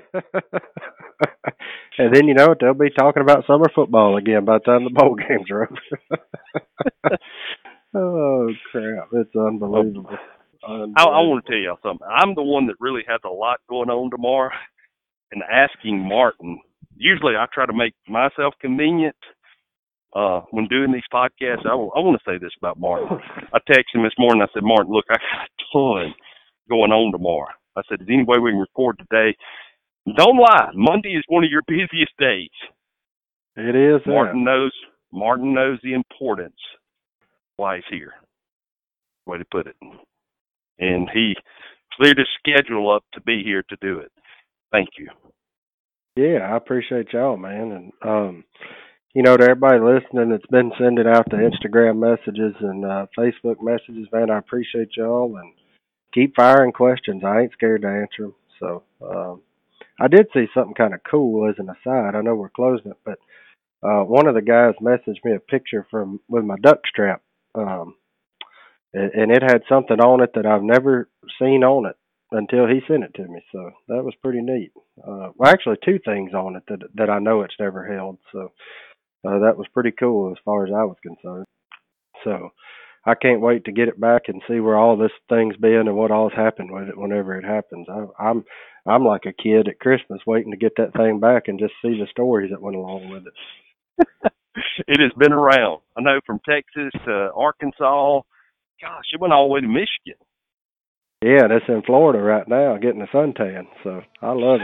[SPEAKER 6] And then you know what? They'll be talking about summer football again by the time the bowl games are over. Oh crap! It's unbelievable. unbelievable.
[SPEAKER 1] I, I want to tell y'all something. I'm the one that really has a lot going on tomorrow, and asking Martin. Usually I try to make myself convenient uh, when doing these podcasts. I, w- I want to say this about Martin. I texted him this morning. I said, Martin, look, I got a ton going on tomorrow. I said, is there any way we can record today? Don't lie. Monday is one of your busiest days.
[SPEAKER 6] It is.
[SPEAKER 1] Martin
[SPEAKER 6] yeah.
[SPEAKER 1] knows Martin knows the importance why he's here. Way to put it. And he cleared his schedule up to be here to do it. Thank you.
[SPEAKER 6] Yeah, I appreciate y'all, man. And, um, you know, to everybody listening that's been sending out the Instagram messages and uh, Facebook messages, man, I appreciate y'all. And keep firing questions. I ain't scared to answer them. So um, I did see something kind of cool as an aside. I know we're closing it, but uh, one of the guys messaged me a picture from with my duck strap. Um, and, and it had something on it that I've never seen on it until he sent it to me. So that was pretty neat. Uh, well, actually two things on it that that I know it's never held. So uh, that was pretty cool as far as I was concerned. So I can't wait to get it back and see where all this thing's been and what all's happened with it whenever it happens. I, I'm I'm like a kid at Christmas waiting to get that thing back and just see the stories that went along with it.
[SPEAKER 1] It has been around. I know from Texas to Arkansas. Gosh, it went all the way to Michigan.
[SPEAKER 6] Yeah, and it's in Florida right now, getting a suntan, so I love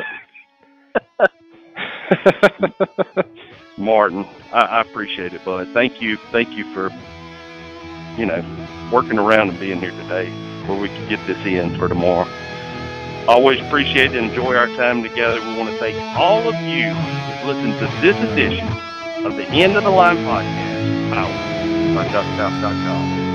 [SPEAKER 6] it.
[SPEAKER 1] Martin, I, I appreciate it, bud. Thank you, thank you for, you know, working around and being here today where we can get this in for tomorrow. Always appreciate and enjoy our time together. We want to thank all of you that listened to this edition of the End of the Line podcast, powered by duck south dot com.